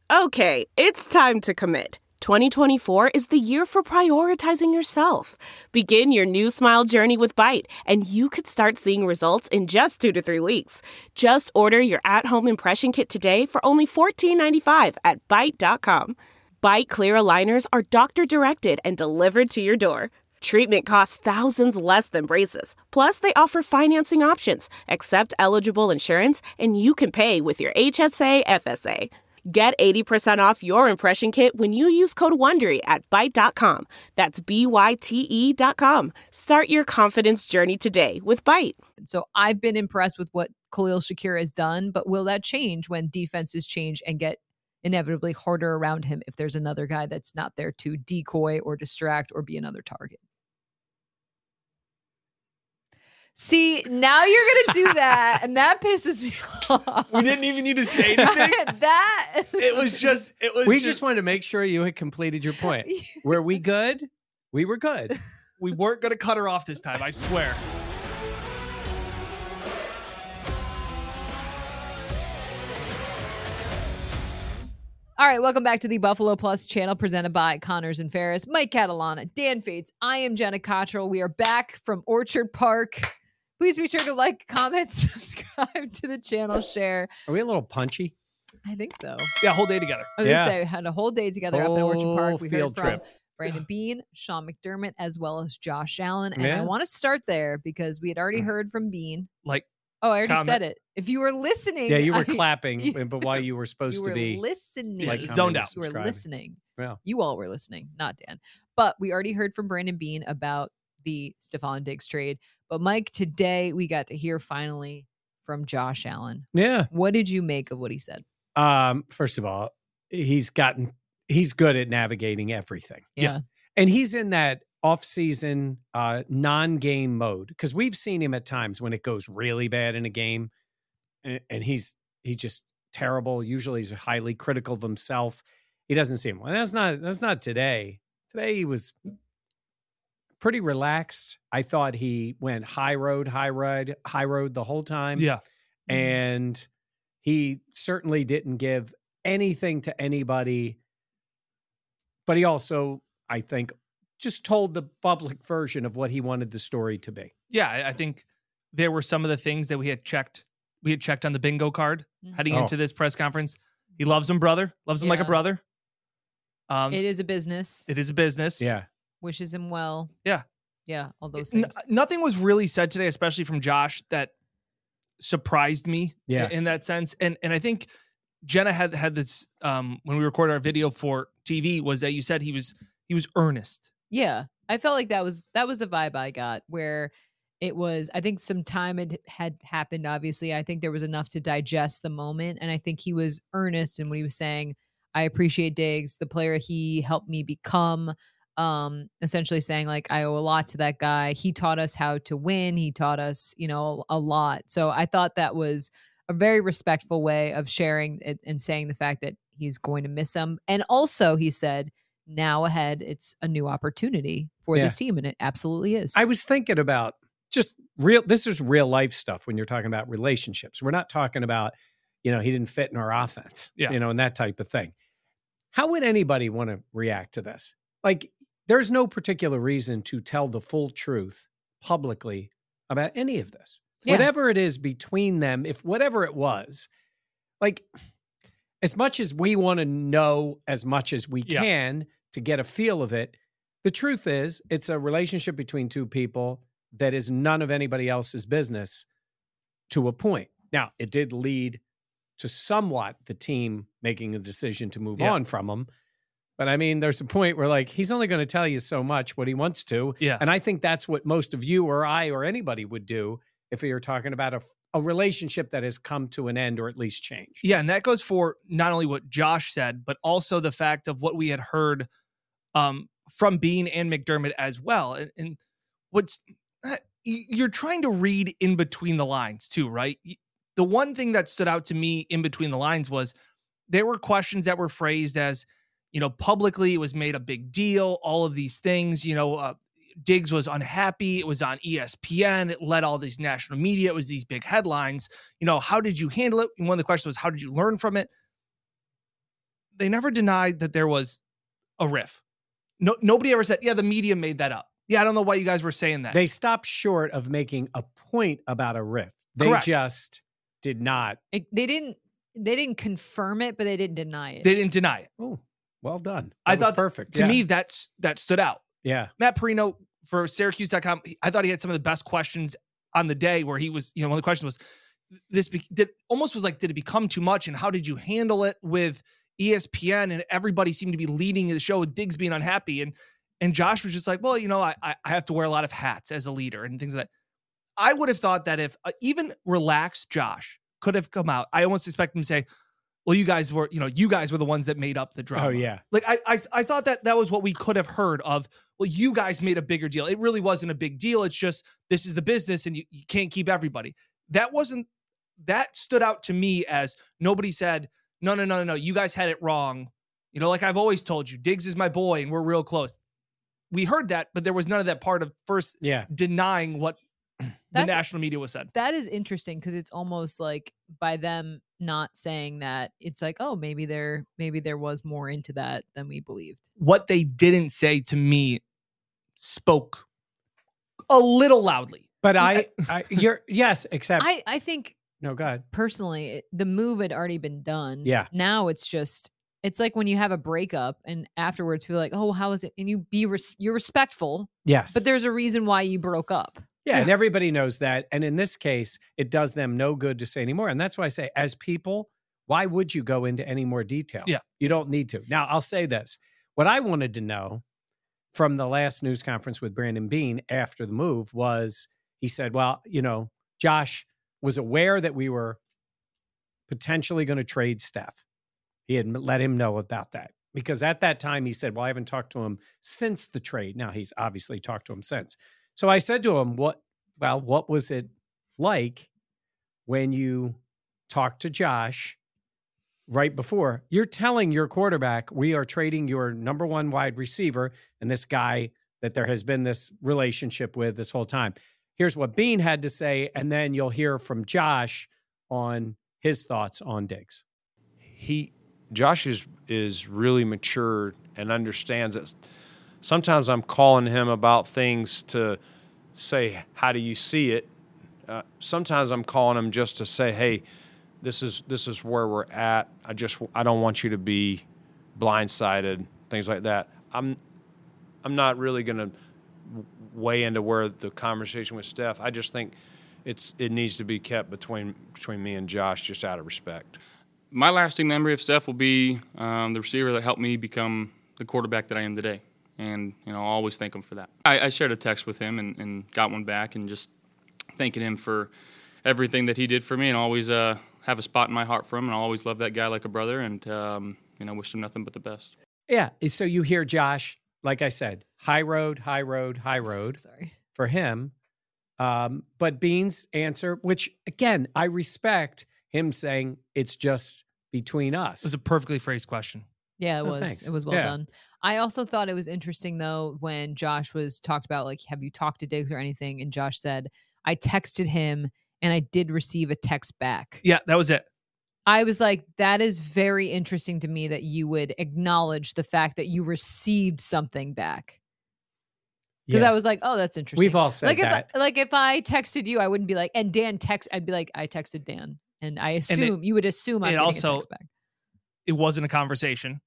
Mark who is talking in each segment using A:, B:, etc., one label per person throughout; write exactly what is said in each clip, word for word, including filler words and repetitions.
A: Okay, it's time to commit. twenty twenty-four is the year for prioritizing yourself. Begin your new smile journey with Byte, and you could start seeing results in just two to three weeks. Just order your at-home impression kit today for only fourteen ninety-five at byte dot com. Byte clear aligners are doctor-directed and delivered to your door. Treatment costs thousands less than braces. Plus, they offer financing options, accept eligible insurance, and you can pay with your H S A F S A. Get eighty percent off your impression kit when you use code WONDERY at byte dot com. That's B Y T E dot com. Start your confidence journey today with Byte.
B: So I've been impressed with what Khalil Shakir has done, but will that change when defenses change and get inevitably harder around him if there's another guy that's not there to decoy or distract or be another target? See, now you're going to do that, and that pisses me off.
C: We didn't even need to say anything.
B: that
C: It was just, it was
D: We
C: just,
D: just wanted to make sure you had completed your point. Were we good? We were good.
C: we weren't going to cut her off this time, I swear.
B: All right, welcome back to the Buffalo Plus channel presented by Connors and Ferris. Mike Catalana, Dan Fates. I am Jenna Cottrell. We are back from Orchard Park. Please be sure to like, comment, subscribe to the channel, share.
D: Are we a little punchy?
B: I think so.
C: Yeah, whole day together.
B: I was
D: Yeah.
B: going to say, we had a whole day together up in Orchard Park.
D: Whole
B: We
D: field
B: heard from
D: trip.
B: Brandon Beane, Sean McDermott, as well as Josh Allen. And
D: Yeah.
B: I want to start there because we had already heard from Beane.
C: Like,
B: Oh, I already
C: comment.
B: said it. If you were listening.
D: Yeah, you were
B: I-
D: clapping, but while you were supposed
B: you
D: to
B: were
D: be
B: listening.
C: like,
D: commenting,
C: zoned out.
B: You were
D: subscribing.
B: listening.
D: Yeah.
B: You all were listening, not Dan. But we already heard from Brandon Beane about the Stephon Diggs trade. But Mike, today we got to hear finally from Josh Allen.
D: Yeah.
B: What did you make of what he said?
D: Um, first of all, he's gotten he's good at navigating everything.
B: Yeah.
D: And he's in that off-season uh non-game mode because we've seen him at times when it goes really bad in a game and, and he's he's just terrible. Usually he's highly critical of himself. He doesn't seem well. That's not that's not today. Today he was pretty relaxed. I thought he went high road, high road, high road the whole time.
C: yeah.
D: And he certainly didn't give anything to anybody. But he also, I think, just told the public version of what he wanted the story to be.
C: Yeah, I I think there were some of the things that we had checked. We had checked on the bingo card
B: Mhm.
C: heading
D: Oh.
C: into this press conference. He loves him, brother. Loves him like a
B: Yeah.
C: brother. Um,
B: It is a business.
C: it is a business.
D: Yeah.
B: Wishes him well.
C: Yeah.
B: Yeah, all those
C: N-
B: things.
C: nothing was really said today, especially from Josh, that surprised me.
D: Yeah.
C: in, in that sense. And and I think Jenna had had this um, when we recorded our video for T V was that you said he was he was earnest.
B: Yeah, I felt like that was that was the vibe I got where it was. I think some time had had happened. Obviously, I think there was enough to digest the moment, and I think he was earnest in what he was saying. I appreciate Diggs, the player he helped me become. Um, essentially saying like I owe a lot to that guy. He taught us how to win. He taught us, you know, a lot. So I thought that was a very respectful way of sharing it and saying the fact that he's going to miss him. And also, he said, now ahead, it's a new opportunity for
D: Yeah.
B: this team. And it absolutely is.
D: I was thinking about just real, this is real life stuff when you're talking about relationships. We're not talking about, you know, he didn't fit in our offense,
C: Yeah.
D: you know, and that type of thing. How would anybody want to react to this? Like, there's no particular reason to tell the full truth publicly about any of this.
B: Yeah.
D: Whatever it is between them, if whatever it was, like, as much as we want to know as much as we
C: Yeah.
D: can to get a feel of it, the truth is it's a relationship between two people that is none of anybody else's business to a point. Now, it did lead to somewhat the team making a decision to move
C: Yeah.
D: on from him. But I mean, there's a point where like, he's only going to tell you so much what he wants to.
C: Yeah.
D: And I think that's what most of you or I or anybody would do if you're talking about a, a relationship that has come to an end or at least changed.
C: Yeah, and that goes for not only what Josh said, but also the fact of what we had heard um, from Beane and McDermott as well. And, and what's uh, y- you're trying to read in between the lines too, right? Y- The one thing that stood out to me in between the lines was there were questions that were phrased as, you know, publicly it was made a big deal, all of these things, you know, uh, Diggs was unhappy. It was on E S P N. It led all these national media. It was these big headlines. You know, how did you handle it? And one of the questions was, how did you learn from it? they never denied that there was a riff. No, nobody ever said, yeah, the media made that up. Yeah, I don't know why you guys were saying that.
D: They stopped short of making a point about a riff. They
C: Correct.
D: just did not.
B: It, they didn't. They didn't confirm it, but they didn't deny it.
C: They didn't deny it.
D: Oh, well done. That
C: I
D: was
C: thought
D: perfect.
C: To
D: yeah.
C: me, that's that stood out.
D: Yeah.
C: Matt Perino for Syracuse dot com, I thought he had some of the best questions on the day where he was, you know, one of the questions was, this be, did almost was like, did it become too much? And how did you handle it with E S P N? And everybody seemed to be leading the show with Diggs being unhappy. And and Josh was just like, well, you know, I I have to wear a lot of hats as a leader and things like that. I would have thought that if uh, even relaxed Josh could have come out, I almost expect him to say, well, you guys were, you know, you guys were the ones that made up the drama.
D: Oh, yeah.
C: Like, I, I I thought that that was what we could have heard of. Well, you guys made a bigger deal. It really wasn't a big deal. It's just, this is the business and you, you can't keep everybody. That wasn't, that stood out to me as nobody said, no, no, no, no, no, you guys had it wrong. You know, like I've always told you, Diggs is my boy and we're real close. We heard that, but there was none of that part of first
D: yeah.
C: denying what the
B: That's,
C: national media was said.
B: That is interesting because it's almost like by them not saying that, it's like, oh, maybe there maybe there was more into that than we believed.
C: What they didn't say to me spoke a little loudly.
D: But I, I you're yes, except
B: I, I think
D: no, go ahead.
B: personally, it- the move had already been done.
D: Yeah.
B: Now it's just, it's like when you have a breakup and afterwards people are like, oh, how is it? And you be, res- you're respectful,
D: Yes.
B: but there's a reason why you broke up.
D: Yeah,
C: Yeah.
D: and everybody knows that. And in this case, it does them no good to say anymore. And that's why I say, as people, why would you go into any more detail?
C: Yeah.
D: You don't need to. Now, I'll say this. What I wanted to know from the last news conference with Brandon Beane after the move was, he said, well, you know, Josh was aware that we were potentially going to trade Steph. He had let him know about that. Because at that time, he said, well, I haven't talked to him since the trade. Now, he's obviously talked to him since. So I said to him, "What? Well, what was it like when you talked to Josh right before? You're telling your quarterback, we are trading your number one wide receiver and this guy that there has been this relationship with this whole time. Here's what Beane had to say, and then you'll hear from Josh on his thoughts on Diggs."
E: He, Josh is is really mature and understands that sometimes I'm calling him about things to say, how do you see it? Uh, sometimes I'm calling him just to say, hey, this is this is where we're at. I just I don't want you to be blindsided, things like that. I'm I'm not really going to weigh into where the conversation with Steph. I just think it's it needs to be kept between between me and Josh, just out of respect.
F: My lasting memory of Steph will be um, the receiver that helped me become the quarterback that I am today. And, you know, I'll always thank him for that. I, I shared a text with him and, and got one back and just thanking him for everything that he did for me, and always uh, have a spot in my heart for him. And I'll always love that guy like a brother, and, um, you know, wish him nothing but the best.
D: Yeah. So you hear Josh, like I said, high road, high road, high road.
B: Sorry.
D: For him. Um, but Beane's answer, which again, I respect him saying it's just between us.
C: It was a perfectly phrased question.
B: Yeah, it
D: Oh,
B: was.
D: thanks.
B: It was well
D: Yeah.
B: done. I also thought it was interesting though when Josh was talked about, like, have you talked to Diggs or anything? And Josh said, I texted him and I did receive a text back.
C: Yeah, that was it.
B: I was like, that is very interesting to me that you would acknowledge the fact that you received something back. Because
D: Yeah.
B: I was like, oh, that's interesting.
D: We've all said
B: like
D: that.
B: If, like if I texted you, I wouldn't be like, and Dan text, I'd be like, I texted Dan. And I assume, you would assume I'm
C: it
B: getting
C: also-
B: a text back.
C: It wasn't a conversation.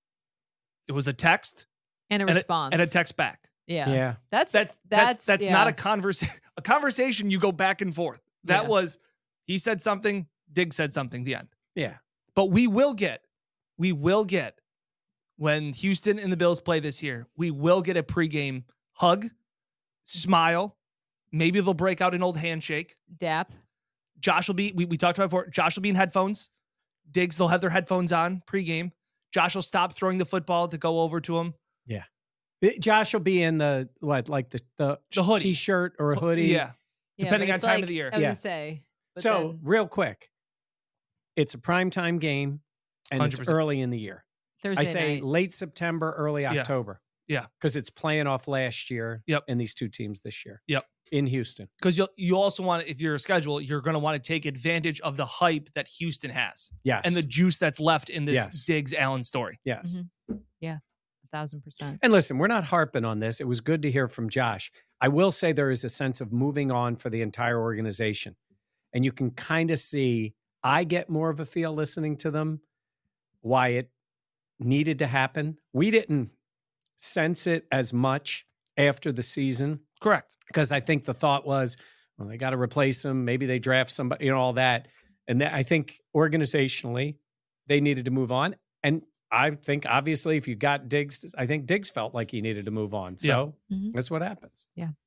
C: It was a text
B: And a
C: and a-
B: response.
C: and a text back.
B: Yeah.
D: yeah.
B: That's,
C: That's
B: that's,
C: that's that's
B: yeah.
C: not a conversation. A conversation you go back and forth. That
B: Yeah.
C: was, he said something, Diggs said something. The end.
D: Yeah.
C: But we will get, we will get when Houston and the Bills play this year. We will get a pregame hug, smile. Maybe they'll break out an old handshake.
B: Dap.
C: Josh will be. We, we talked about it before. Josh will be in headphones. Diggs, they'll have their headphones on pregame. Josh will stop throwing the football to go over to him.
D: Yeah. It- Josh will be in the, what, like the, the,
C: The hoodie.
D: t-shirt or a hoodie.
C: Yeah.
B: Yeah,
C: Depending
B: but
C: on
B: it's
C: time
B: like-
C: of the year.
B: I was
D: Yeah.
B: gonna say. but
D: So
B: then
D: real quick, it's a primetime game and
C: one hundred
D: it's
C: percent.
D: early in the year.
B: Thursday
D: I say
B: night.
D: late September, early
C: Yeah.
D: October.
C: Yeah.
D: Because it's playing off last year
C: Yep.
D: and these two teams this year.
C: Yep.
D: In Houston.
C: Because you you also want to, if you're a schedule, you're going to want to take advantage of the hype that Houston has
D: Yes.
C: and the juice that's left in this
D: Yes.
C: Diggs Allen story.
D: Yes.
B: Mhm. Yeah. A thousand percent.
D: And listen, we're not harping on this. It was good to hear from Josh. I will say there is a sense of moving on for the entire organization. And you can kind of see, I get more of a feel listening to them, why it needed to happen. We didn't sense it as much after the season.
C: Correct.
D: Because I think the thought was, well, they got to replace him. Maybe they draft somebody, you know, all that. And that, I think organizationally, they needed to move on. And I think, obviously, if you got Diggs, I think Diggs felt like he needed to move on. So
B: Yeah. Mhm.
D: that's what happens.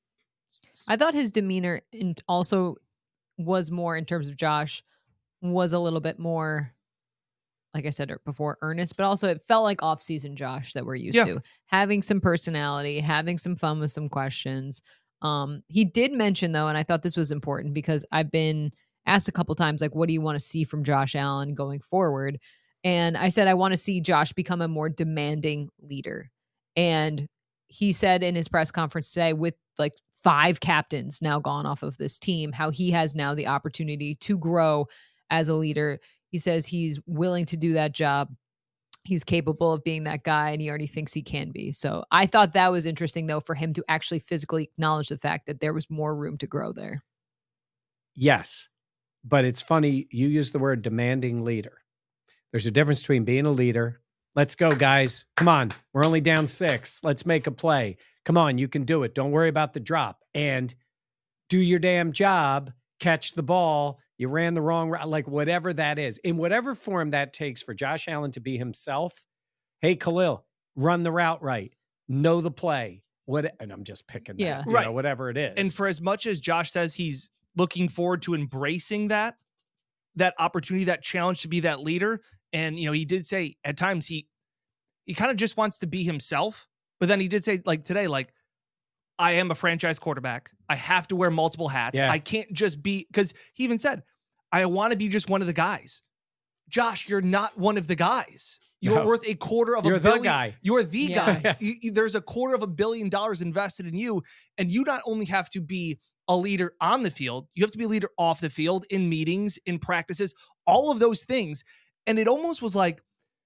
B: I thought his demeanor and also was more in terms of Josh was a little bit more, like I said before, earnest, but also it felt like off-season Josh that we're used
C: Yeah.
B: to, having some personality, having some fun with some questions. Um, he did mention though, and I thought this was important because I've been asked a couple times, like, what do you want to see from Josh Allen going forward? And I said, I want to see Josh become a more demanding leader. And he said in his press conference today, with like five captains now gone off of this team, how he has now the opportunity to grow as a leader. He says he's willing to do that job. He's capable of being that guy, and he already thinks he can be. So I thought that was interesting, though, for him to actually physically acknowledge the fact that there was more room to grow there.
D: Yes. But it's funny, you use the word demanding leader. There's a difference between being a leader. Let's go, guys. Come on. We're only down six. Let's make a play. Come on. You can do it. Don't worry about the drop. And do your damn job. Catch the ball. You ran the wrong route. Like whatever that is. In whatever form that takes for Josh Allen to be himself. Hey, Khalil, run the route right. Know the play. What? And I'm just picking that.
B: Yeah.
D: You
C: Right.
D: know, whatever it is.
C: And for as much as Josh says he's looking forward to embracing that, that opportunity, that challenge to be that leader. And, you know, he did say at times he, he kind of just wants to be himself. But then he did say, like today, like, I am a franchise quarterback. I have to wear multiple hats.
D: Yeah.
C: I can't just be, because he even said, I want to be just one of the guys. Josh, you're not one of the guys. You're
D: No.
C: worth a quarter of
D: You're
C: a
D: the
C: billion.
D: guy.
C: You're the
B: Yeah.
C: guy. You- you- there's a quarter of a billion dollars invested in you. And you not only have to be a leader on the field, you have to be a leader off the field, in meetings, in practices, all of those things. And it almost was like,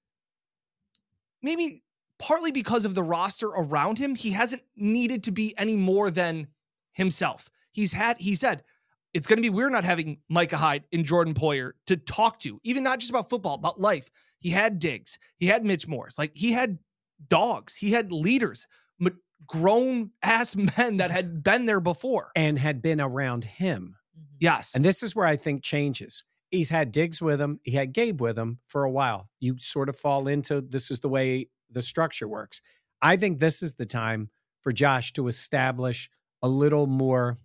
C: maybe partly because of the roster around him, he hasn't needed to be any more than himself. He's had, he said, it's going to be weird not having Micah Hyde and Jordan Poyer to talk to, even not just about football, about life. He had Diggs. He had Mitch Morse. Like he had dogs. He had leaders, m- grown ass men that had been there before.
D: and had been around him.
C: Yes.
D: And this is where I think changes. He's had Diggs with him. He had Gabe with him for a while. You sort of fall into this is the way the structure works. I think this is the time for Josh to establish a little more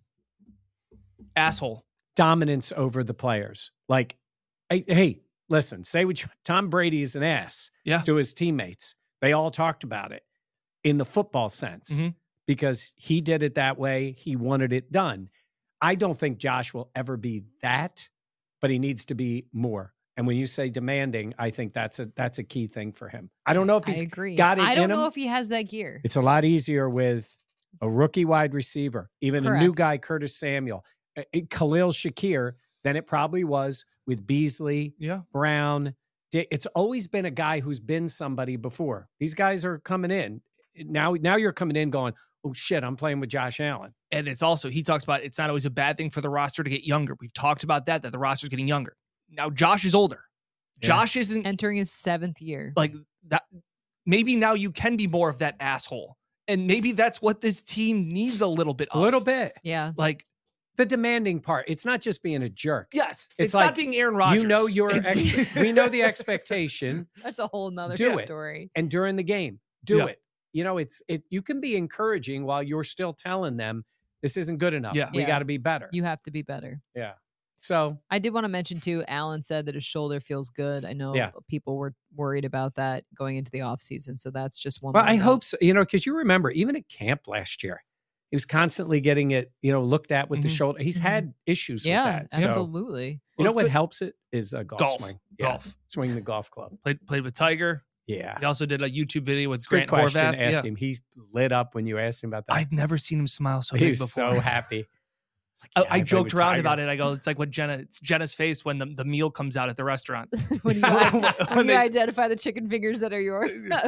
C: Asshole.
D: dominance over the players. Like, hey, hey, listen, say what you, Tom Brady is an ass
C: Yeah.
D: to his teammates. They all talked about it in the football sense
C: Mhm.
D: because he did it that way. He wanted it done. I don't think Josh will ever be that, but he needs to be more. And when you say demanding, I think that's a that's a key thing for him. I don't know if
B: I
D: he's
B: agree.
D: got it
B: I don't
D: in
B: know
D: him.
B: if he has that gear.
D: It's a lot easier with a rookie wide receiver, even a new
B: Correct.
D: guy, Curtis Samuel, uh, uh, Khalil Shakir, than it probably was with Beasley,
C: Yeah.
D: Brown. Di- It's always been a guy who's been somebody before. These guys are coming in. Now, now you're coming in going, oh shit, I'm playing with Josh Allen.
C: And it's also, he talks about it's not always a bad thing for the roster to get younger. We've talked about that, that the roster's getting younger. Now, Josh is older. Josh
D: Yes.
C: isn't
B: Entering his seventh year.
C: like that. Maybe now you can be more of that asshole. And maybe that's what this team needs a little bit
D: A
C: of.
D: little bit.
B: Yeah.
C: Like,
D: The demanding part. It's not just being a jerk.
C: yes, it's,
D: It's
C: not
D: like,
C: being Aaron Rodgers.
D: You know your
C: It's
D: ex-
C: being-
D: we know the expectation.
B: That's a whole nother
D: Do it.
B: story.
D: And during the game, do
C: Yeah.
D: it. You know, it's it. You can be encouraging while you're still telling them this isn't good enough.
C: Yeah.
D: We
B: Yeah.
D: got to be better.
B: You have to be better.
D: yeah. So
B: I did want to mention too, Allen said that his shoulder feels good. I know
D: Yeah.
B: people were worried about that going into the offseason. So that's just one.
D: well,
B: more
D: I
B: note.
D: hope so. You know, because you remember even at camp last year, he was constantly getting it. You know, looked at with the
C: Mhm.
D: shoulder. He's
B: Mhm.
D: had issues
B: Yeah,
D: with that. So
B: absolutely.
D: you
C: Well,
D: know
C: it's
D: what
C: good-
D: helps it is a golf,
C: Golf.
D: swing. Yeah.
C: Golf.
D: Swing the golf club.
C: played, played with Tiger.
D: Yeah.
C: He also did a YouTube video with
D: It's a
C: Grant
D: good question
C: Horvath.
D: to ask
C: Yeah.
D: him. He's lit up when you asked him about that.
C: I've never seen him smile so
D: he
C: big
D: was
C: before.
D: so happy. It's like,
C: I,
D: yeah,
C: I
D: played
C: joked
D: with
C: around
D: Tiger.
C: about it. I go, it's like what Jenna, it's Jenna's face when the, the meal comes out at the restaurant.
B: when you,
C: When
B: when you
C: they-
B: identify the chicken fingers that are yours.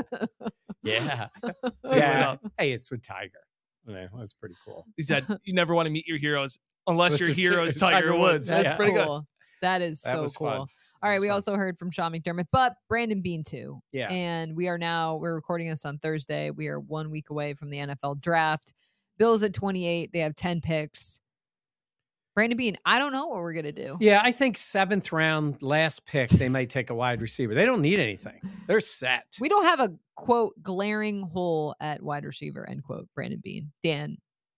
D: Yeah.
C: Went
D: Yeah.
C: up.
D: Hey, it's with Tiger. Yeah, that's pretty cool.
C: He said, you never want to meet your heroes unless your
D: Listen to
C: hero is
D: Tiger
C: Tiger Woods.
D: Woods.
C: That's
B: That's
C: pretty good.
B: cool. That is
D: That
B: so
D: was
B: cool.
D: fun.
B: All
D: That
B: right,
D: was
B: we
D: fun.
B: also heard from Sean McDermott, but Brandon Bean too.
D: Yeah.
B: And we are now, we're recording this on Thursday. We are one week away from the N F L draft. Bills at twenty-eight. They have ten picks. Brandon Bean, I don't know what we're going to do.
D: Yeah, I think seventh round, last pick, they might take a wide receiver. They don't need anything. They're set.
B: We don't have a, quote, glaring hole at wide receiver, end quote, Brandon Bean. Dan.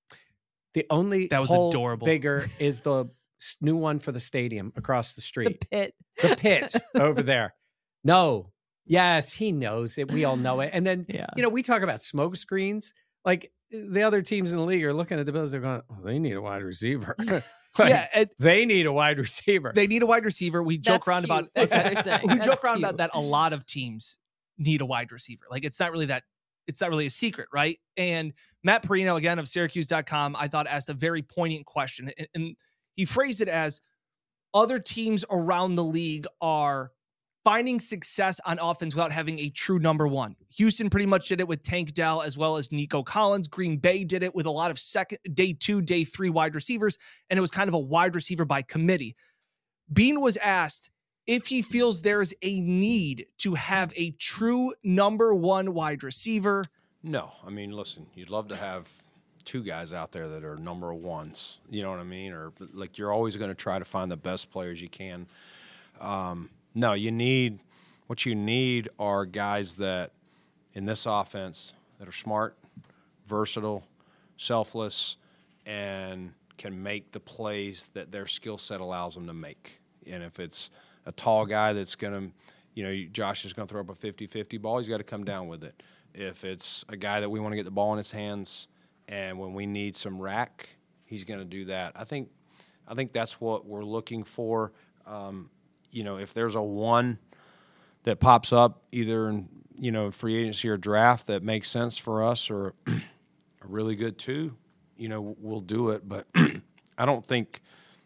D: The only
C: That was
D: hole
C: adorable.
D: bigger is the s- new one for the stadium across the
B: The
D: street.
B: pit.
D: The pit over there. No. Yes, he knows it. We all know it. And then,
B: Yeah.
D: you know, we talk about smoke screens. Like the other teams in the league are looking at the Bills. They're going, oh, they need a wide receiver. Like,
C: Yeah, it-
D: they need a wide receiver.
C: they need a wide receiver. We joke
B: That's
C: around
B: cute.
C: about
B: That's what they're saying.
C: we
B: That's
C: joke around
B: cute.
C: about that. A lot of teams need a wide receiver. Like it's not really that. It's not really a secret, right? And Matt Perino, again of Syracuse dot com, I thought asked a very poignant question, and, and he phrased it as other teams around the league are finding success on offense without having a true number one. Houston pretty much did it with Tank Dell as well as Nico Collins. Green Bay did it with a lot of second, day two, day three wide receivers, and it was kind of a wide receiver by committee. Bean was asked if he feels there's a need to have a true number one wide receiver.
E: No, I mean, listen, you'd love to have two guys out there that are number ones. You know what I mean? Or like you're always going to try to find the best players you can. Um, no, you need what you need are guys that in this offense that are smart, versatile, selfless, and can make the plays that their skill set allows them to make. And if it's a tall guy that's going to, you know, Josh is going to throw up a fifty-fifty ball, he's got to come down with it. If it's a guy that we want to get the ball in his hands and when we need some rack, he's going to do that. I think I think that's what we're looking for. Um, you know, if there's a one that pops up either in, you know, free agency or draft that makes sense for us or a really good two, you know, we'll do it. But I don't think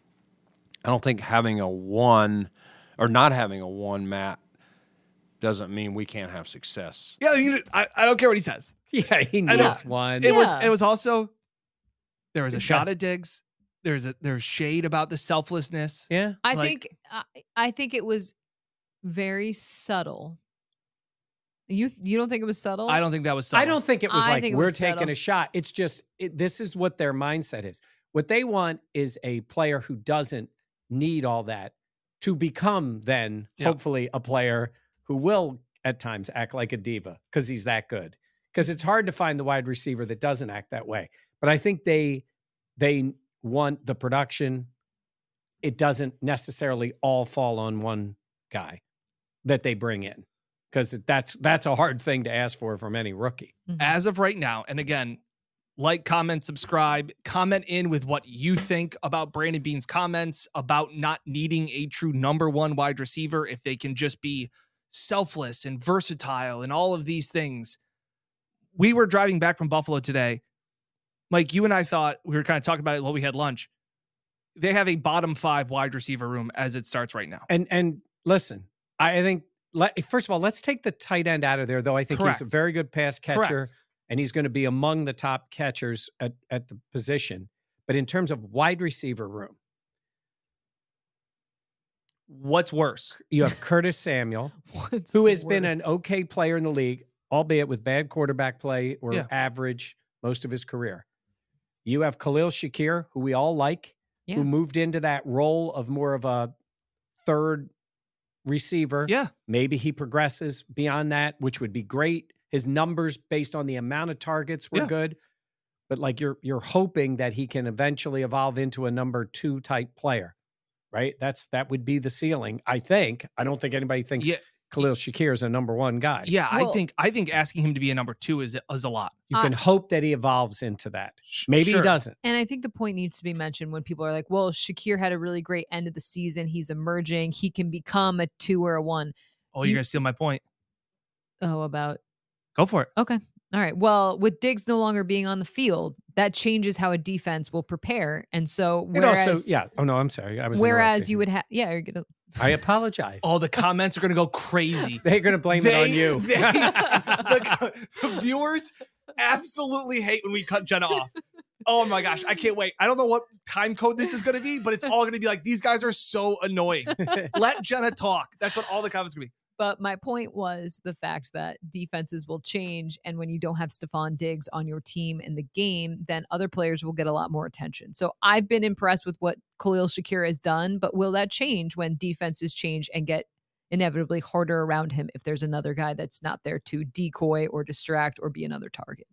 E: I don't think having a one or not having a one, Matt, doesn't mean we can't have success.
C: Yeah, you, I, I don't care what he says.
D: Yeah, he
C: I know.
D: needs one.
C: It was
B: Yeah.
C: it was also there was a
D: Okay.
C: shot at Diggs. There's a there's shade about the selflessness.
D: Yeah.
B: I
C: Like-
B: think I, I think it was very subtle. You you don't think it was subtle?
C: I don't think that was subtle.
D: I don't think it was
B: I
D: like
B: think it
D: we're
B: was
D: taking
B: subtle.
D: a shot. It's just it, this is what their mindset is. What they want is a player who doesn't need all that to become then
C: Yeah.
D: hopefully a player who will at times act like a diva because he's that good. Because it's hard to find the wide receiver that doesn't act that way. But I think they they want the production. It doesn't necessarily all fall on one guy that they bring in. Because that's that's a hard thing to ask for from any rookie.
B: Mhm.
C: As of right now, and again, like, comment, subscribe, comment in with what you think about Brandon Bean's comments about not needing a true number one wide receiver if they can just be selfless and versatile and all of these things. We were driving back from Buffalo today. Mike, you and I thought we were kind of talking about it while we had lunch. They have a bottom five wide receiver room as it starts right now.
D: And and listen, I think let, first of all, let's take the tight end out of there, though. I think he's a
C: Correct.
D: very good pass catcher,
C: Correct.
D: and he's going to be among the top catchers at, at the position. But in terms of wide receiver room,
C: What's worse?
D: you have Curtis Samuel,
B: What's
D: who has been
B: worse?
D: an okay player in the league, albeit with bad quarterback play or
C: Yeah.
D: average most of his career. You have Khalil Shakir, who we all like,
B: Yeah.
D: who moved into that role of more of a third receiver.
C: Yeah.
D: Maybe he progresses beyond that, which would be great. His numbers based on the amount of targets were
C: Yeah.
D: good. But like you're you're hoping that he can eventually evolve into a number two type player. Right? That's that would be the ceiling, I think. I don't think anybody thinks
C: Yeah.
D: Khalil Shakir is a number one guy.
C: Yeah, I
B: Well-
C: think I think asking him to be a number two is is a lot.
D: You
B: Uh,
D: can hope that he evolves into that. Maybe
C: Sure.
D: he doesn't.
B: And I think the point needs to be mentioned when people are like, well, Shakir had a really great end of the season. He's emerging. He can become a two or a one.
C: Oh, you're
B: You-
C: gonna steal my point.
B: Oh, about
C: Go for it.
B: okay. All right. Well, with Diggs no longer being on the field, that changes how a defense will prepare. And so,
D: It
B: whereas,
D: also, yeah. Oh no, I'm sorry. I was.
B: whereas
D: interrupting.
B: you would have, yeah, you're gonna.
D: I apologize.
C: Oh, the comments are going to go crazy.
D: They're going to blame it on you.
C: They, the, the viewers absolutely hate when we cut Jenna off. Oh my gosh, I can't wait. I don't know what time code this is going to be, but it's all going to be like, these guys are so annoying. Let Jenna talk. That's what all the comments are going to be.
B: But my point was the fact that defenses will change. And when you don't have Stephon Diggs on your team in the game, then other players will get a lot more attention. So I've been impressed with what Khalil Shakir has done, but will that change when defenses change and get inevitably harder around him if there's another guy that's not there to decoy or distract or be another target?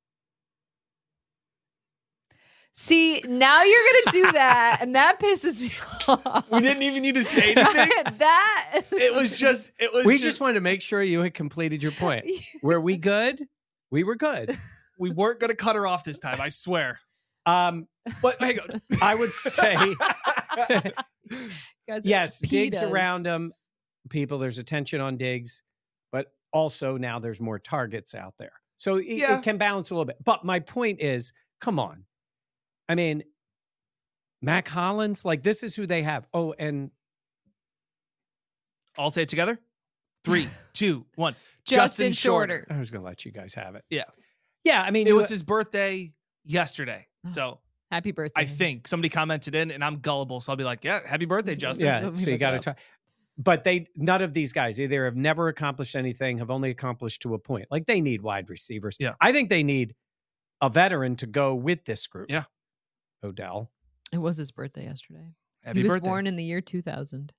B: See, now you're going to do that, and that pisses me off.
C: We didn't even need to say anything.
B: that
C: It was just, it was
D: We
C: just,
D: just wanted to make sure you had completed your point. Were we good? We were good.
C: we weren't going to cut her off this time, I swear.
D: Um,
C: But hang on.
D: I would say,
B: Guys are
D: yes, Diggs
B: petas.
D: around him. People, there's attention on Diggs, but also now there's more targets out there. So it,
C: Yeah.
D: it can balance a little bit. But my point is, come on. I mean, Mac Hollins, like this is who they have. Oh, and
C: All say it together. Three, two, one.
B: Justin Shorter.
D: I was going to let you guys have it.
C: Yeah.
D: Yeah. I mean,
C: It
D: you-
C: was his birthday yesterday. So
B: Happy birthday.
C: I think somebody commented in and I'm gullible. So I'll be like, yeah, happy birthday, Justin.
D: yeah.
B: Let me
D: So you
B: look
D: got
B: it
D: to
B: up.
D: try. But they, none of these guys either have never accomplished anything, have only accomplished to a point. Like they need wide receivers.
C: Yeah.
D: I think they need a veteran to go with this group.
C: Yeah.
D: Odell.
B: It was his birthday yesterday.
C: Happy
B: he was
C: birthday.
B: born in the year two thousand.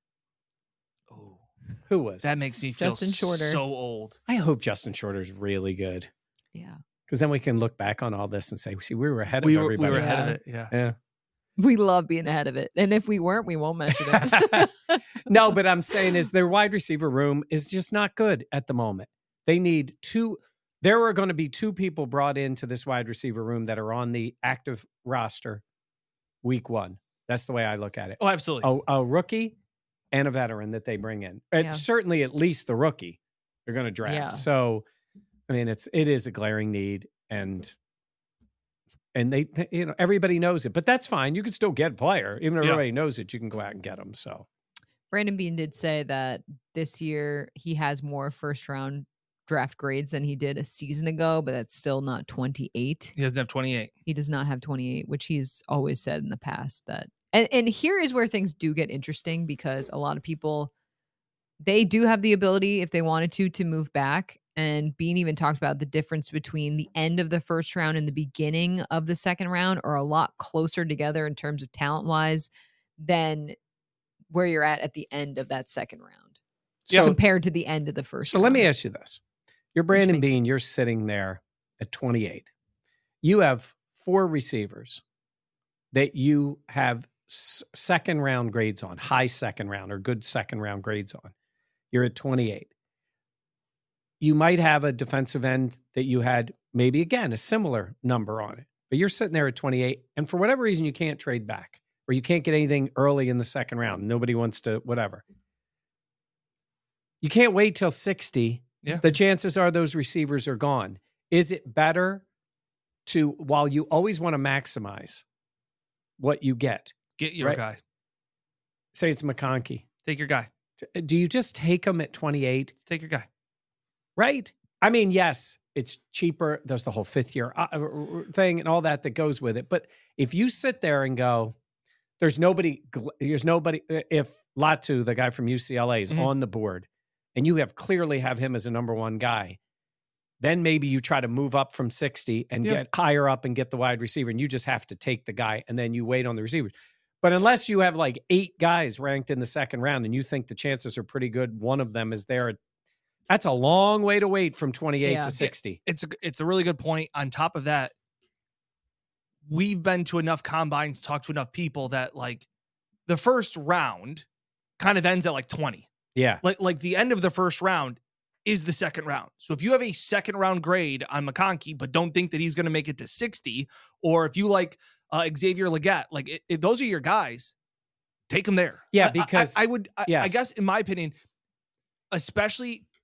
C: Oh,
D: Who was?
C: that makes me feel
B: Justin Shorter.
C: so old.
D: I hope Justin Shorter's really good.
B: Yeah.
D: Because then we can look back on all this and say, see, we were ahead
C: We
D: of
C: were, we
D: everybody.
C: were ahead
B: Yeah.
C: of it. Yeah.
D: Yeah.
B: We love being ahead of it. And if we weren't, we won't mention it.
D: No, but I'm saying is their wide receiver room is just not good at the moment. They need two. There are going to be two people brought into this wide receiver room that are on the active roster week one. That's the way I look at it.
C: Oh, absolutely.
D: A, a rookie and a veteran that they bring in. And
B: Yeah.
D: certainly at least the rookie they're going to draft.
B: Yeah.
D: So, I mean, it's it is a glaring need, and and they, they- you know, everybody knows it. But that's fine. You can still get a player, even if
C: Yeah.
D: everybody knows it. You can go out and get them. So,
B: Brandon Bean did say that this year he has more first round draft grades than he did a season ago, but that's still not twenty-eight.
C: He doesn't have twenty-eight.
B: He does not have twenty-eight, which he's always said in the past that. And, and here is where things do get interesting because a lot of people, they do have the ability, if they wanted to, to move back. And Bean even talked about the difference between the end of the first round and the beginning of the second round are a lot closer together in terms of talent wise than where you're at at the end of that second round
D: so
B: compared to the end of the first
D: So
B: round.
D: let me ask you this. You're Brandon
B: makes-
D: Bean, you're sitting there at twenty-eight. You have four receivers that you have s- second round grades on, high second round or good second round grades on. You're at twenty-eight. You might have a defensive end that you had maybe, again, a similar number on it, but you're sitting there at twenty-eight. And for whatever reason, you can't trade back or you can't get anything early in the second round. Nobody wants to, whatever. You can't wait till sixty.
C: Yeah.
D: The chances are those receivers are gone. Is it better to, while you always want to maximize what you get,
C: Get your
D: Right.
C: guy.
D: say it's McConkey,
C: Take your guy.
D: do you just take him at twenty-eight?
C: Take your guy.
D: Right? I mean, yes, it's cheaper. There's the whole fifth year uh, uh, thing and all that that goes with it. But if you sit there and go, there's nobody, gl- there's nobody, uh, if Latu, the guy from U C L A, is
C: Mhm.
D: on the board and you have clearly have him as a number one guy, then maybe you try to move up from sixty and
C: Yeah.
D: get higher up and get the wide receiver. And you just have to take the guy and then you wait on the receivers. But unless you have like eight guys ranked in the second round and you think the chances are pretty good, one of them is there. That's a long way to wait from twenty-eight
B: Yeah.
D: to sixty.
C: It's a it's a really good point. On top of that, we've been to enough combines, talked to enough people that like the first round kind of ends at like twenty.
D: Yeah.
C: Like like the end of the first round is the second round. So if you have a second round grade on McConkey, but don't think that he's going to make it to sixty, or if you like uh, Xavier Legette, like i- if those are your guys, take them there.
D: Yeah,
C: I- I-
D: because-
C: I, I would, I, I
D: yes.
C: guess in my opinion, especially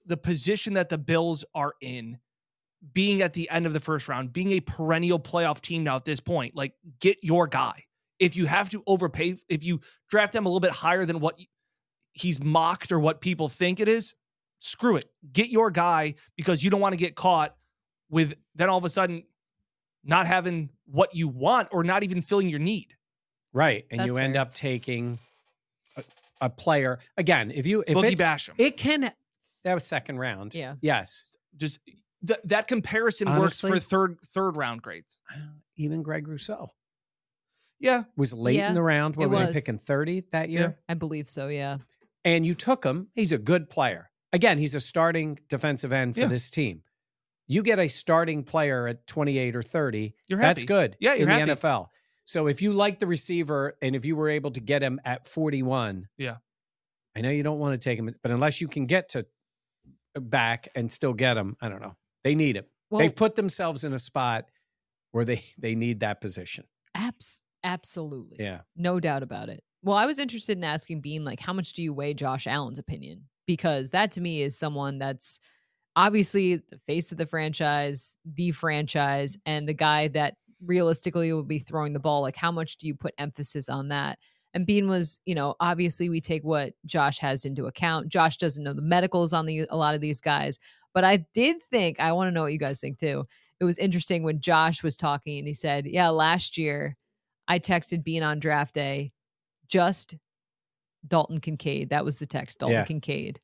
C: the position that the Bills are in, being at the end of the first round, being a perennial playoff team now at this point, like, get your guy. If you have to overpay, if you draft him a little bit higher than what he's mocked or what people think it is, screw it. Get your guy, because you don't want to get caught with then all of a sudden not having what you want or not even filling your need.
D: Right. And
B: That's
D: you end
B: fair.
D: up taking a, a player. Again, if you, if
C: Boogie
D: it,
C: Basham.
D: it can, that was second round.
B: Yeah.
D: Yes.
C: Just th- that comparison
D: Honestly,
C: works for third third round grades.
D: Even Greg Rousseau
C: Yeah.
D: was late
B: Yeah,
D: in the round. What
B: it
D: were they
B: was.
D: picking thirty that year?
B: I believe so. Yeah.
D: And you took him. He's a good player. Again, he's a starting defensive end for
C: Yeah.
D: this team. You get a starting player at twenty-eight or thirty.
C: You're
D: That's
C: happy.
D: good.
C: Yeah, you're
D: in
C: happy.
D: the N F L. So if you like the receiver and if you were able to get him at forty-one,
C: Yeah.
D: I know you don't want to take him, but unless you can get to back and still get him, I don't know. They need him.
B: Well,
D: They've put themselves in a spot where they they need that position.
B: abs- absolutely.
D: Yeah.
B: No doubt about it. Well, I was interested in asking Bean, like, how much do you weigh Josh Allen's opinion? Because that to me is someone that's obviously the face of the franchise, the franchise, and the guy that realistically will be throwing the ball. Like, how much do you put emphasis on that? And Bean was, you know, obviously we take what Josh has into account. Josh doesn't know the medicals on the a lot of these guys. But I did think, I want to know what you guys think too. It was interesting when Josh was talking and he said, yeah, last year I texted Bean on draft day, just Dalton Kincaid. That was the text, Dalton
D: Yeah.
B: Kincaid.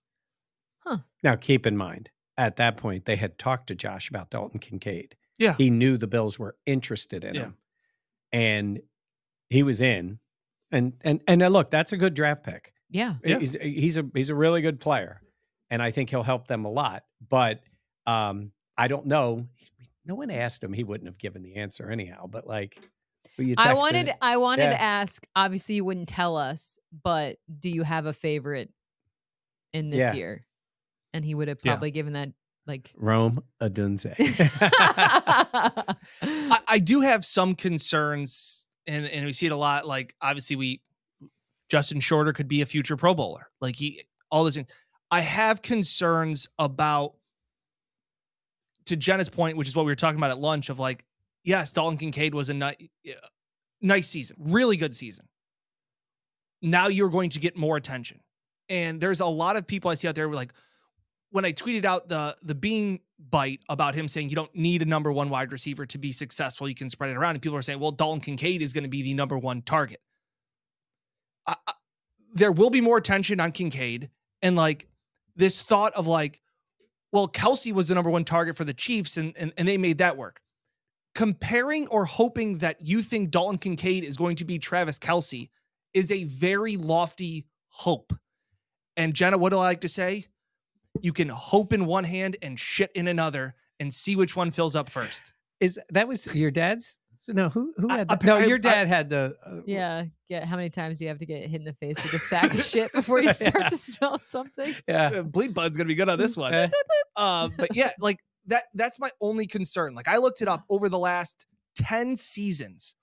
D: Now, keep in mind, at that point, they had talked to Josh about Dalton Kincaid.
C: Yeah.
D: He knew the Bills were interested in
C: Yeah.
D: him. And he was in. And and and uh, look, that's a good draft pick.
B: Yeah.
C: Yeah.
D: He's he's a he's a really good player. And I think he'll help them a lot. But um, I don't know. No one asked him. He wouldn't have given the answer anyhow. But like, will you
B: I
D: text
B: wanted
D: him?
B: I wanted
D: Yeah.
B: to ask, obviously you wouldn't tell us, but do you have a favorite in this
D: Yeah.
B: year? And he would have
C: Yeah.
B: probably given that like
D: Rome Odunze.
C: I, I do have some concerns, and, and we see it a lot. Like, obviously, we Justin Shorter could be a future Pro Bowler. Like, he all this. I have concerns about, to Jenna's point, which is what we were talking about at lunch, of like, yes, Dalton Kincaid was a ni- nice season, really good season. Now you're going to get more attention, and there's a lot of people I see out there who are like, when I tweeted out the the Bean bite about him saying you don't need a number one wide receiver to be successful, you can spread it around, and people are saying, well, Dalton Kincaid is going to be the number one target. I, I, there will be more attention on Kincaid, and like this thought of like, well, Kelsey was the number one target for the Chiefs, and and, and they made that work. Comparing or hoping that you think Dalton Kincaid is going to be Travis Kelsey is a very lofty hope. And Jenna, what do I like to say? You can hope in one hand and shit in another and see which one fills up first.
D: Is that was your dad's? No, who who
C: I-
D: had
C: I-
D: that? No,
C: I-
D: your
C: I-
D: dad had the. Uh,
B: yeah. Yeah. How many times do you have to get hit in the face with a sack of shit before you start
D: Yeah.
B: to smell something?
D: Yeah.
C: Uh, Bleed Bud's gonna be good on this one.
D: Eh.
C: Uh, but yeah, like that. That's my only concern. Like, I looked it up over the last ten seasons.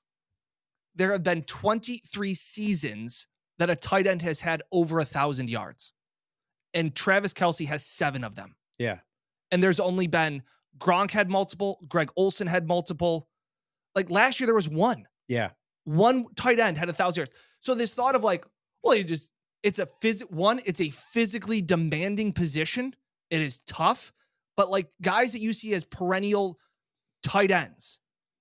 C: There have been twenty-three seasons that a tight end has had over a thousand yards, and Travis Kelsey has seven of them.
D: Yeah.
C: And there's only been Gronk had multiple, Greg Olsen had multiple. Like last year, there was one.
D: Yeah.
C: One tight end had a thousand yards. So this thought of like, well, you just, it's a phys one, it's a physically demanding position. It is tough, but like guys that you see as perennial tight ends,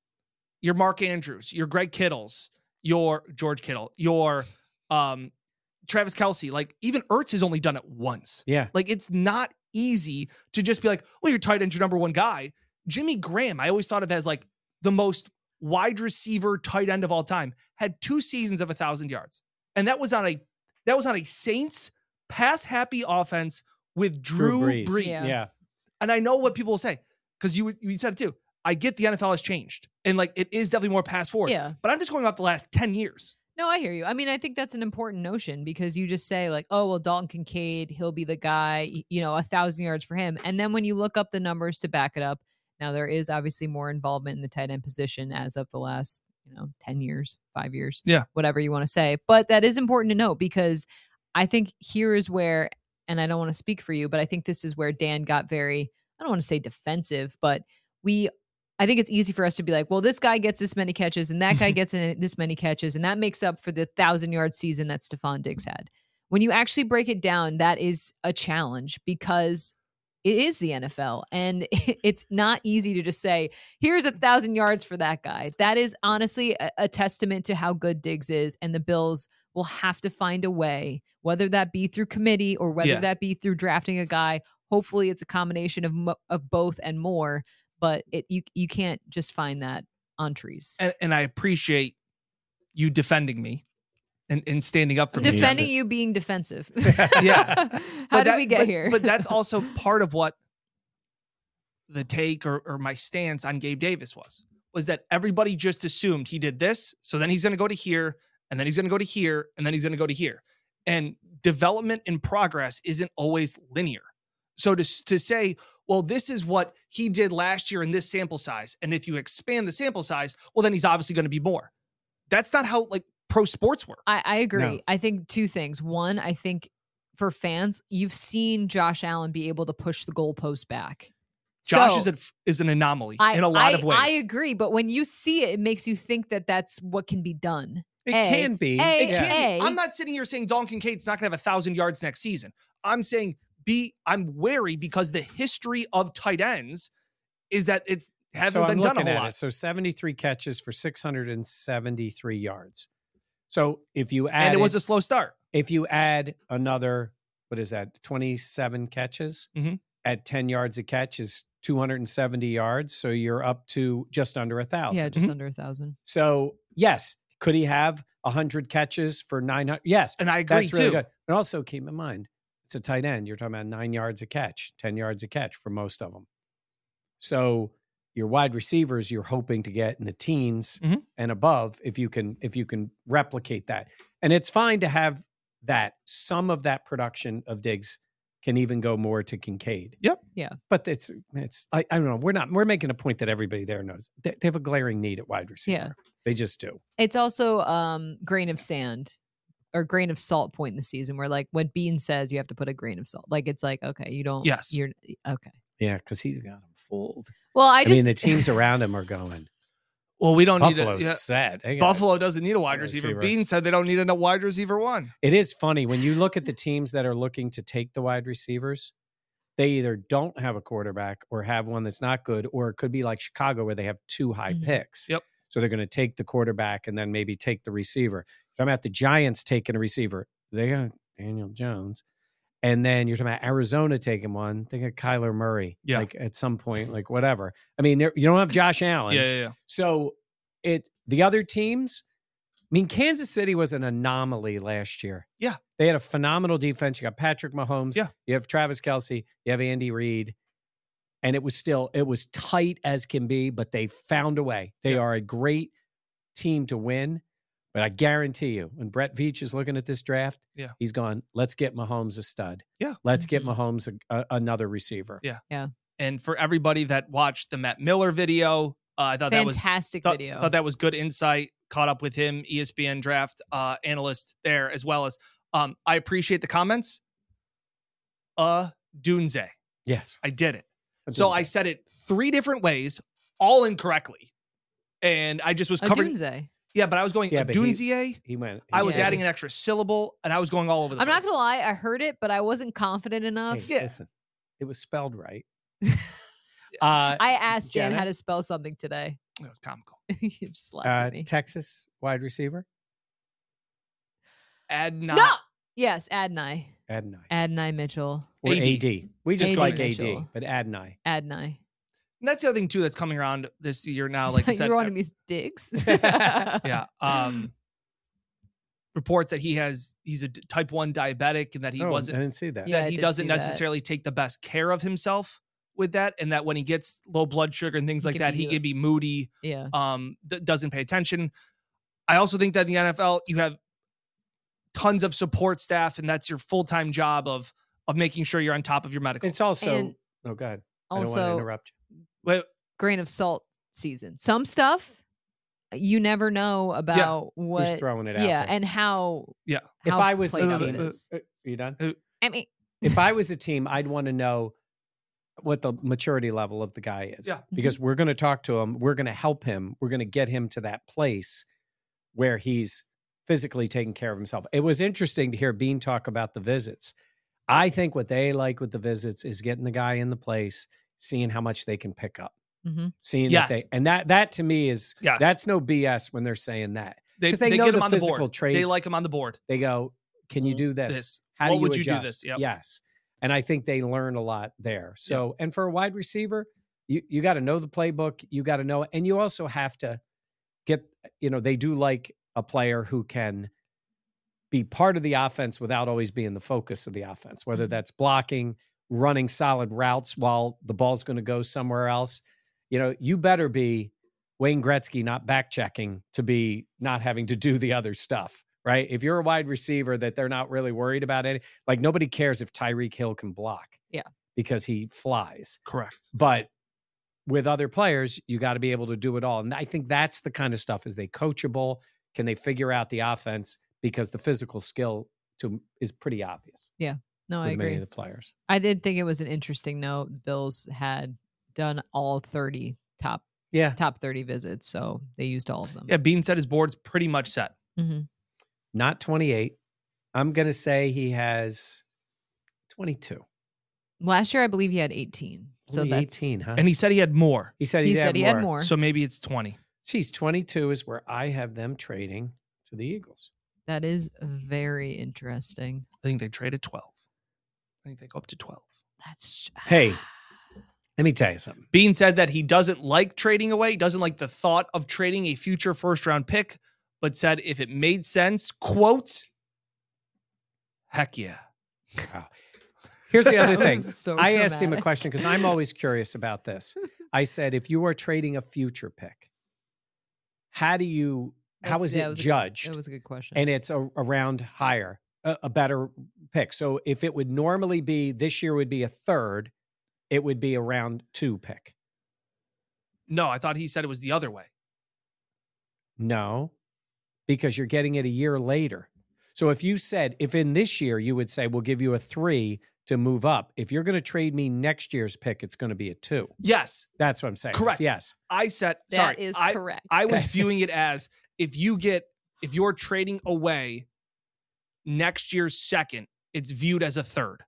C: your Mark Andrews, your Greg Kittles, your George Kittle, your um, Travis Kelsey, like even Ertz has only done it once.
D: Yeah.
C: Like, it's not easy to just be like, well, your tight end's your number one guy. Jimmy Graham, I always thought of as like the most wide receiver tight end of all time, had two seasons of a thousand yards. And that was on a, that was on a Saints pass happy offense with Drew,
D: Brees.
C: Brees.
B: Yeah.
D: Yeah.
C: And I know what people will say, because you, you said it too. I get the N F L has changed, and like it is definitely more pass forward.
B: Yeah.
C: But I'm just going off the last ten years.
B: No, I hear you. I mean, I think that's an important notion because you just say like, oh, well, Dalton Kincaid, he'll be the guy, y- you know, a thousand yards for him. And then when you look up the numbers to back it up, now there is obviously more involvement in the tight end position as of the last, you know, ten years, five years,
C: Yeah.
B: whatever you want to say. But that is important to note because I think here is where, and I don't want to speak for you, but I think this is where Dan got very, I don't want to say defensive, but we, I think it's easy for us to be like, well, this guy gets this many catches and that guy gets in this many catches, and that makes up for the thousand yard season that Stephon Diggs had. When you actually break it down, that is a challenge because it is the N F L, and it's not easy to just say, here's a thousand yards for that guy. That is honestly a, a testament to how good Diggs is, and the Bills will have to find a way, whether that be through committee or whether
C: Yeah.
B: that be through drafting a guy. Hopefully it's a combination of mo- of both and more, but it you you can't just find that on trees.
C: And, and I appreciate you defending me and, and standing up for
B: I'm
C: me.
B: defending you being defensive.
C: Yeah.
B: How
C: But
B: did
C: that-
B: we get
C: but-
B: here?
C: But that's also part of what the take or, or my stance on Gabe Davis was, was that everybody just assumed he did this. So then he's going to go to here, and then he's going to go to here, and then he's going to go to here. And development and progress isn't always linear. So to, to say, well, this is what he did last year in this sample size, and if you expand the sample size, well, then he's obviously going to be more. That's not how like pro sports work.
B: I, I agree.
D: No.
B: I think two things. One, I think for fans, you've seen Josh Allen be able to push the goalpost back.
C: Josh
B: So,
C: is, a, is an anomaly
B: I,
C: in a lot
B: I,
C: of ways.
B: I agree, but when you see it, it makes you think that that's what can be done.
D: It
B: A,
D: can be.
B: A,
C: It
D: yeah.
C: can't be.
B: A-
C: I'm not sitting here saying Dalton Kincaid's not going to have a thousand yards next season. I'm saying B. I'm wary because the history of tight ends is that it's hasn't
D: so
C: been
D: I'm
C: done a
D: looking
C: whole
D: at
C: lot.
D: it. So seventy-three catches for six hundred seventy-three yards. So if you add,
C: And it was a slow start.
D: if you add another, what is that? twenty-seven catches
C: Mhm.
D: at ten yards a catch is two hundred seventy yards. So you're up to just under a thousand.
B: Yeah, just
C: Mhm.
B: under a thousand.
D: So yes, could he have a hundred catches for nine hundred? Yes,
C: And I agree
D: that's really
C: too.
D: good. And also keep in mind, it's a tight end. You're talking about nine yards a catch, ten yards a catch for most of them. So your wide receivers, you're hoping to get in the teens
C: Mhm.
D: and above if you can if you can replicate that. And it's fine to have that. Some of that production of Diggs can even go more to Kincaid.
C: Yep.
B: Yeah.
D: But it's it's I, I don't know. We're not we're making a point that everybody there knows. They, they have a glaring need at wide receiver.
B: Yeah.
D: They just do.
B: It's also um grain of sand or grain of salt point in the season where like when Bean says you have to put a grain of salt. Like it's like, okay, you don't
C: Yes.
B: you're okay.
D: Yeah, because he's got them fooled.
B: Well, I
D: I,
B: just
D: mean, the teams around him are going.
C: Well, we don't
D: Buffalo's
C: need a, yeah,
D: sad. They got-
C: Buffalo doesn't need a wide
D: wide
C: receiver.
D: receiver.
C: Bean said they don't need a wide receiver one.
D: It is funny when you look at the teams that are looking to take the wide receivers. They either don't have a quarterback or have one that's not good, or it could be like Chicago where they have two high
B: Mhm.
D: picks.
C: Yep.
D: So they're going to take the quarterback and then maybe take the receiver. So I'm at the Giants taking a receiver. They got Daniel Jones. And then you're talking about Arizona taking one. They got Kyler Murray.
C: Yeah.
D: Like at some point, like whatever. I mean, there- you don't have Josh Allen.
C: Yeah, yeah, yeah.
D: So it the other teams, I mean, Kansas City was an anomaly last year.
C: Yeah.
D: They had a phenomenal defense. You got Patrick Mahomes.
C: Yeah.
D: You have Travis Kelce. You have Andy Reid. And it was still, it was tight as can be, but they found a way. They
C: Yeah.
D: are a great team to win. But I guarantee you, when Brett Veach is looking at this draft,
C: Yeah.
D: he's gone, let's get Mahomes a stud.
C: Yeah.
D: Let's get
B: Mhm.
D: Mahomes a, a, another receiver.
C: Yeah. And for everybody that watched the Matt Miller video, uh, I thought that was
B: fantastic
C: thought,
B: video.
C: thought that was good insight. Caught up with him, E S P N draft uh, analyst there, as well as um, I appreciate the comments. Uh, Dunze,
D: Yes.
C: I did it. So I said it three different ways, all incorrectly, and I just was
B: A
C: covering.
B: Dunze.
C: Yeah, but I was going
D: Yeah,
C: yeah,
D: but he-
C: Dunze.
D: He went.
C: I was
B: Yeah.
C: adding an extra syllable, and I was going all over the
B: I'm not
C: place.
B: gonna lie, I heard it, but I wasn't confident enough.
D: Hey,
C: Yeah.
D: listen, it was spelled right. uh,
B: I asked Dan
D: Jenna?
B: how to spell something today.
C: It was comical.
B: He just laughed
D: uh,
B: at me.
D: Texas wide receiver,
C: Add not.
B: No. Yes, Adnai.
D: Adnai.
B: Adnai Mitchell.
D: Or
C: A D.
D: A D. We just
B: A D
D: like A D,
B: Mitchell.
D: but Adnai.
B: Adnai.
C: And that's the other thing too that's coming around this year now. Like I said,
B: you wanted me Diggs.
C: yeah. Um, reports that he has he's a d- type one diabetic and that he
D: Oh, I
C: wasn't
D: didn't see that.
B: Yeah, I
C: that he
B: did
C: doesn't
B: see that.
C: necessarily take the best care of himself with that, and that when he gets low blood sugar and things
B: He
C: like
B: can
C: that,
B: be-
C: he can be moody,
B: Yeah.
C: um, th- doesn't pay attention. I also think that in the N F L you have tons of support staff, and that's your full time job of of making sure you're on top of your medical.
D: It's also.
B: And
D: oh, God. I don't want to
B: Also,
D: interrupt you.
C: Wait,
B: grain of salt season. Some stuff you never know about
D: Who's
B: what.
D: throwing it out
B: Yeah,
D: there?
B: and how.
C: Yeah.
D: If
B: how
D: I was
B: playful
C: uh,
B: it
C: uh,
B: is.
D: Uh, you done?
B: I mean,
D: if I was a team, I'd want to know what the maturity level of the guy is.
C: Yeah.
D: Because we're going to talk to him. We're going to help him. We're going to get him to that place where he's physically taking care of himself. It was interesting to hear Bean talk about the visits. I think what they like with the visits is getting the guy in the place, seeing how much they can pick up.
B: Mm-hmm.
D: Seeing
C: Yes.
D: that they, and that that to me is
C: Yes.
D: that's no B S when they're saying that.
C: They,
D: 'Cause they
C: they
D: know
C: get
D: the
C: him on the
D: physical
C: board.
D: traits.
C: They like him on the board.
D: They go, can you do this?
C: This.
D: How
C: What
D: do you
C: would you do
D: adjust?
C: this? Yep.
D: Yes. And I think they learn a lot there. So, and for a wide receiver, you, you got to know the playbook. You got to know, and you also have to get, you know, they do like a player who can be part of the offense without always being the focus of the offense, whether that's blocking, running solid routes while the ball's going to go somewhere else. You know, you better be Wayne Gretzky, not back checking to be not having to do the other stuff, right? If you're a wide receiver that they're not really worried about it, like nobody cares if Tyreek Hill can block.
B: Yeah.
D: Because he flies.
C: Correct.
D: But with other players, you got to be able to do it all. And I think that's the kind of stuff. Is they coachable? Can they figure out the offense? Because the physical skill to is pretty obvious.
B: Yeah. No, I
D: with
B: agree.
D: many of the players.
B: I did think it was an interesting note. The Bills had done all thirty top
D: Yeah.
B: top thirty visits, so they used all of them.
C: Yeah, Bean said his board's pretty much set.
B: Mm-hmm.
D: Not twenty-eight. I'm going to say he has twenty-two.
B: Last year, I believe he had eighteen. So
D: Only
B: that's
D: eighteen, huh?
C: And he said he had more.
D: he said
B: he
D: he'd
B: said
D: have
B: he
D: more.
B: had more.
C: So maybe it's twenty.
D: Geez, twenty-two is where I have them trading to the Eagles.
B: That is very interesting.
C: I think they traded twelve. I think they go up to twelve.
B: That's
D: Hey, let me tell you something.
C: Bean said that he doesn't like trading away. He doesn't like the thought of trading a future first round pick, but said if it made sense, quote, heck yeah.
D: Wow. Here's the other
B: That
D: thing.
B: was so
D: I asked him a
B: dramatic.
D: question because I'm always curious about this. I said, if you are trading a future pick, how do you, how
B: That's-
D: is
B: yeah,
D: it
B: was a good-
D: judged?
B: That was a good question.
D: And it's a, a round higher, a, a better pick. So if it would normally be, this year would be a third, it would be a round two pick.
C: No, I thought he said it was the other way.
D: No, because you're getting it a year later. So if you said, if in this year you would say, we'll give you a three to move up, if you're going to trade me next year's pick, it's going to be a two.
C: Yes,
D: That's what I'm saying.
C: Correct.
D: Yes.
C: I said,
B: That
C: sorry,
B: is
C: I,
B: correct.
C: I was
D: Okay.
C: viewing it as if you get, if you're trading away next year's second, it's viewed as a third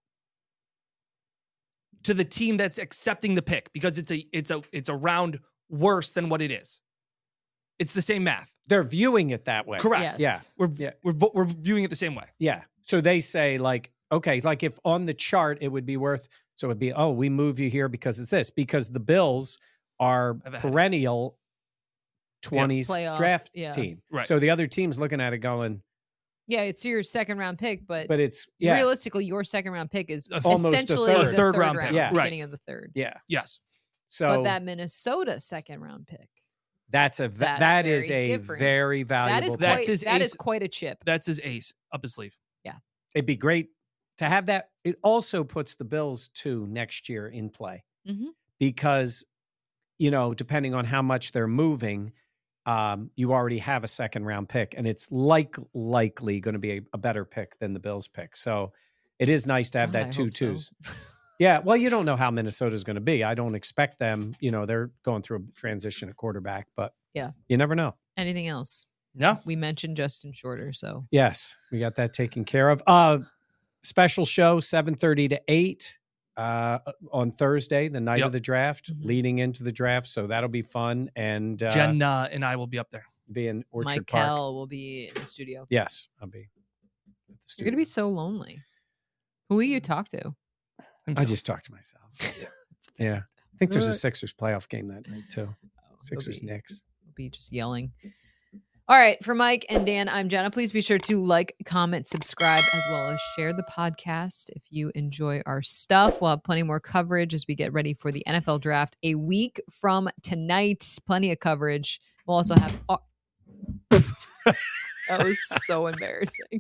C: to the team that's accepting the pick because it's a, it's a, it's a round worse than what it is. It's the same math.
D: They're viewing it that way.
C: Correct.
B: Yes.
D: Yeah.
C: We're,
D: Yeah.
C: we're, bo- we're viewing it the same way.
D: Yeah. So they say like, okay, like if on the chart it would be worth, so it'd be, oh, we move you here because it's this, because the Bills are
C: I've had it.
D: perennial twenties
B: Playoff,
D: draft
B: yeah.
D: team.
C: Right.
D: So the other team's looking at it going,
B: yeah, it's your second round pick, but,
D: but it's, yeah,
B: realistically, your second round pick is
D: Almost a
B: essentially
D: third.
B: the
C: Third
B: third,
C: round
B: round,
C: pick.
D: Yeah.
B: beginning of the third.
D: yeah.
C: Yes.
D: So
B: But that Minnesota second round pick,
D: that's a, va-
B: That's
D: that is
B: very
D: a
B: different.
D: very valuable
B: that is
D: pick.
C: That's
B: quite,
C: his
B: that
C: ace-
B: is quite a chip.
C: That's his ace up his sleeve.
D: It'd be great to have that. It also puts the Bills too next year in play
B: Mhm.
D: because, you know, depending on how much they're moving, um, you already have a second round pick, and it's like likely going to be a, a better pick than the Bills pick. So it is nice to have
B: God, I
D: that two
B: hope so.
D: twos. Yeah, well, you don't know how Minnesota's going to be. I don't expect them. You know, they're going through a transition at quarterback, but
B: Yeah.
D: you never know.
B: Anything else?
C: No.
B: We mentioned Justin Shorter, so
D: Yes, we got that taken care of. Uh, special show seven thirty to eight uh, on Thursday, the night
C: Yep.
D: of the draft,
B: Mhm.
D: leading into the draft. So that'll be fun and uh,
C: Jen uh, and I will be up there.
D: be in Orchard
B: Mike
D: Park.
B: Kell will be in the studio.
D: Yes, I'll be. At the
B: You're
D: studio.
B: gonna be so lonely. Who will you talk to?
D: I
C: Himself.
D: just talked to myself. Yeah, I think there's a
B: Good.
D: Sixers playoff game that night too.
B: Oh, he'll
D: Sixers
B: be-
D: Knicks.
B: We'll be just yelling. All right, for Mike and Dan, I'm Jenna. Please be sure to like, comment, subscribe, as well as share the podcast if you enjoy our stuff. We'll have plenty more coverage as we get ready for the N F L draft a week from tonight. Plenty of coverage. We'll also have. Our- that was so embarrassing.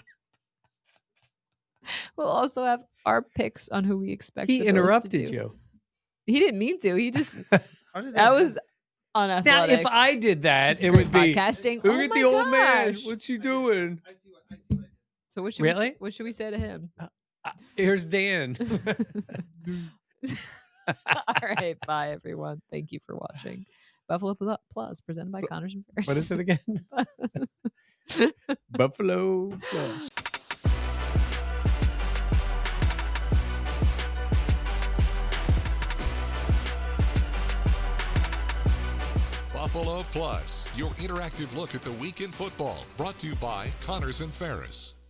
B: We'll also have our picks on who we expect.
D: He
B: the Bills to
D: interrupted
B: do.
D: you.
B: He didn't mean to. He just
C: How did
B: that was unathletic.
D: Now, if I did that,
B: It's
D: it
B: great
D: would be.
B: podcasting.
D: Look
B: Oh
D: at
B: my
D: the old man.
B: gosh.
D: What's he doing?
C: I see what I see what I did.
B: So what should
D: Really?
B: we, what should we say to him?
D: Here's Dan.
B: All right. Bye, everyone. Thank you for watching. Buffalo Plus, presented by Connors and Ferris.
D: What is it again? Buffalo Plus.
G: Buffalo Plus, your interactive look at the week in football, brought to you by Connors and Ferris.